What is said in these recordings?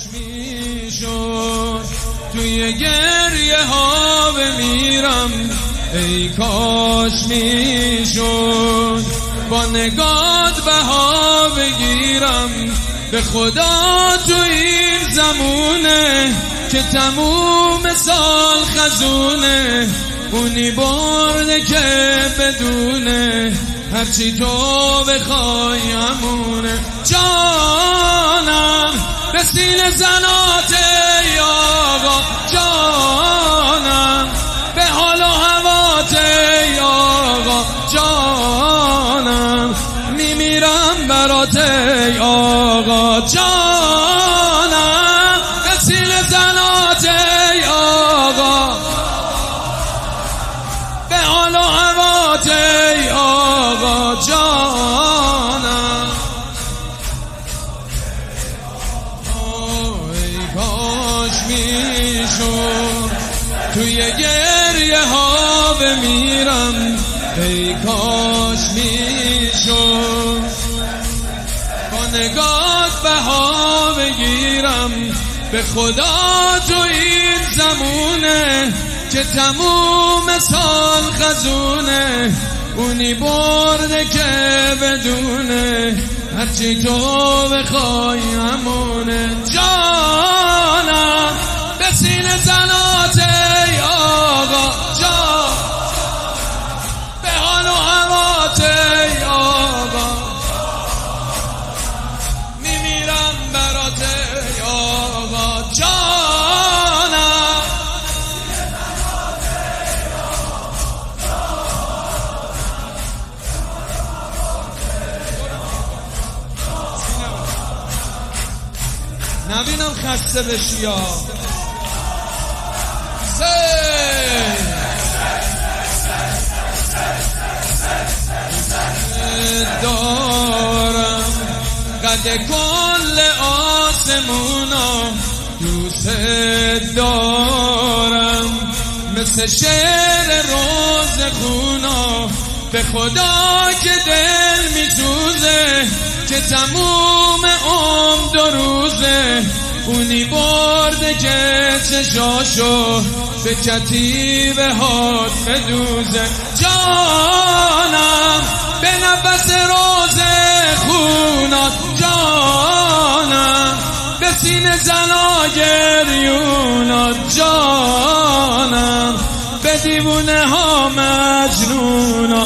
میشد توی گریه ها بمیرم، ای کاش میشد با نگات بها بگیرم. به خدا تو این زمونه که تموم سال خزونه، اونی برده که بدونه هرچی تو بخوای همونه. جانم به سینه زنات ای آقا، جانم به حال و هوات ای آقا، جانم میمیرم برات ای آقا، جانم به سینه زنات ای آقا، به حال و هوات ای آقا، جانم. ای کاش میشد توی گریه ها بمیرم، ای کاش میشد با نگات بها بگیرم. به خدا تو این زمونه که تموم سال خزونه، اونی برده که بدونه هرچی تو بخوای همونه. جانم به سینه زنات ای آقا، جان به حال و هوات ای آقا، میمیرم برات ای آقا، جانم نبینم خسته بشی یا دارم قد کل آسمونا، دوست دارم مثل شعر روز خونا. به خدا که دل میسوزه که تموم عمر دو روزه، اونی برده که چشاشو به کتیبه هات بدوزه. جانم به نفس روز خونات، جانم به سینه زنا گریونات، جانم به دیوونه ها مجنونات،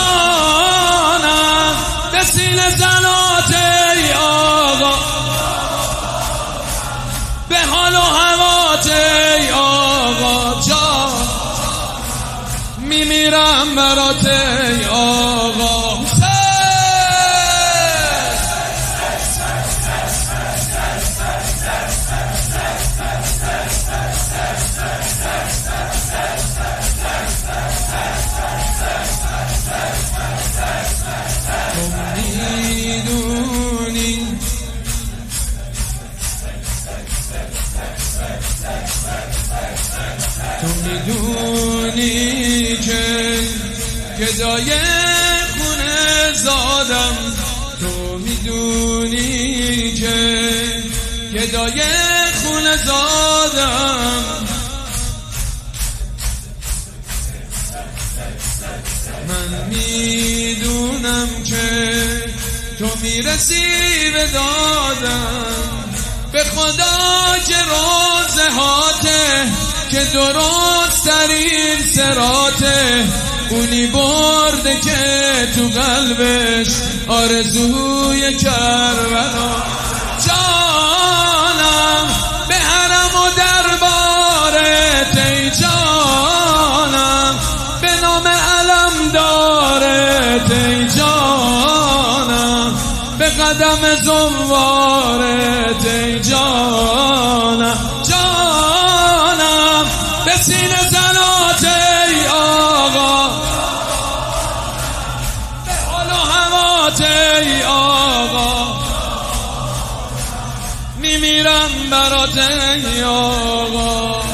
جانم به سینه زنات ای آقا، به حال و هوات ای آقا، جان میمیرم برات ای آقا. تو میدونی که گدای خونه زادم، تو میدونی که گدای خونه زادم. من میدونم که تو میرسی به دادم. به خدا که روزه هاته که درست ترین سراته، اونی برده که تو قلبش آرزوی کربلا. جانم به حرم و دربارت ای جانم، به نام علم دارت ای جانم، به قدم زوارت ای جانم، جانم به سینه زنات ای آقا، به حال و هوات ای آقا، میمیرم برات ای آقا.